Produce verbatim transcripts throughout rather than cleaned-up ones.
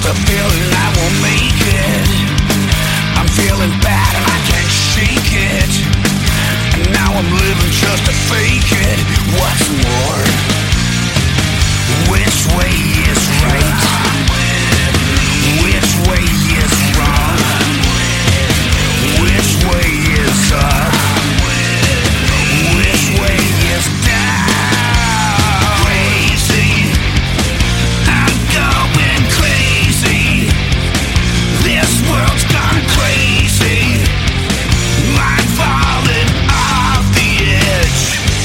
the feeling I won't make it. I'm feeling bad and I can't shake it. And now I'm living just to fake it. What's more, which way is right? Which way is wrong? Which way is up? Which way is down? Crazy, I'm going crazy. This world's gone crazy. I'm falling off the edge.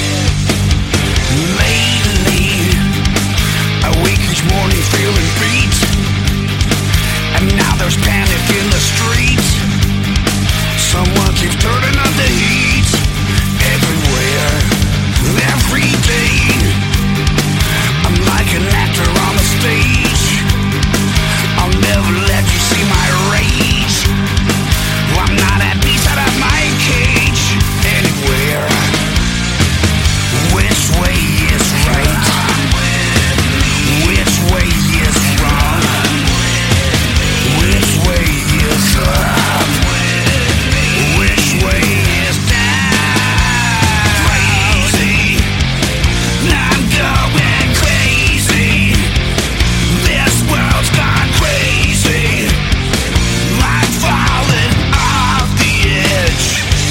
Lately, I wake each morning feeling beat, and now there's panic in the streets. Someone keeps turning on the heat. Everywhere, every day, I'm like an actor on the stage. I'll never let you see my rage. I'm not at peace out of my cage. Anywhere, which way is right? Which way is wrong? Which way is up? Which way is down? Crazy, I'm going crazy. This world's gone crazy. I'm falling off the edge.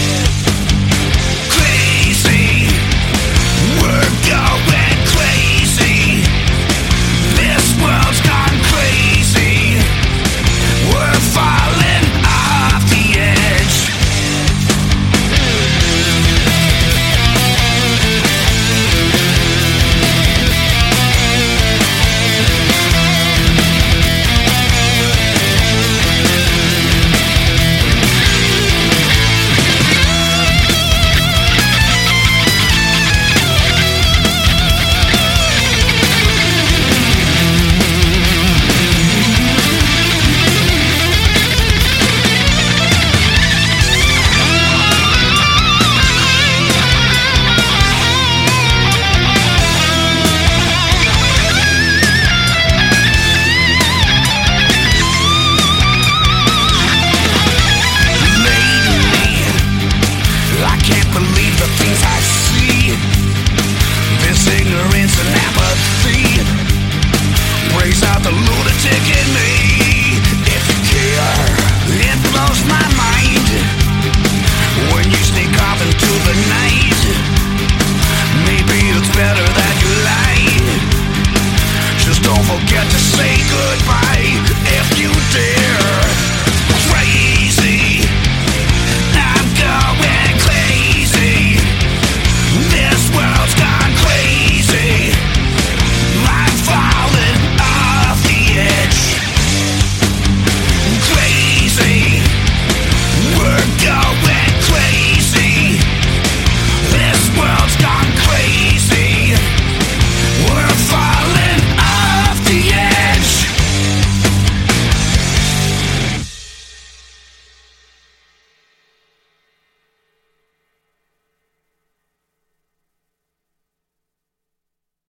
Crazy, we're going crazy. This world's gone crazy. We're falling off the edge. Better that you lie. Just don't forget to say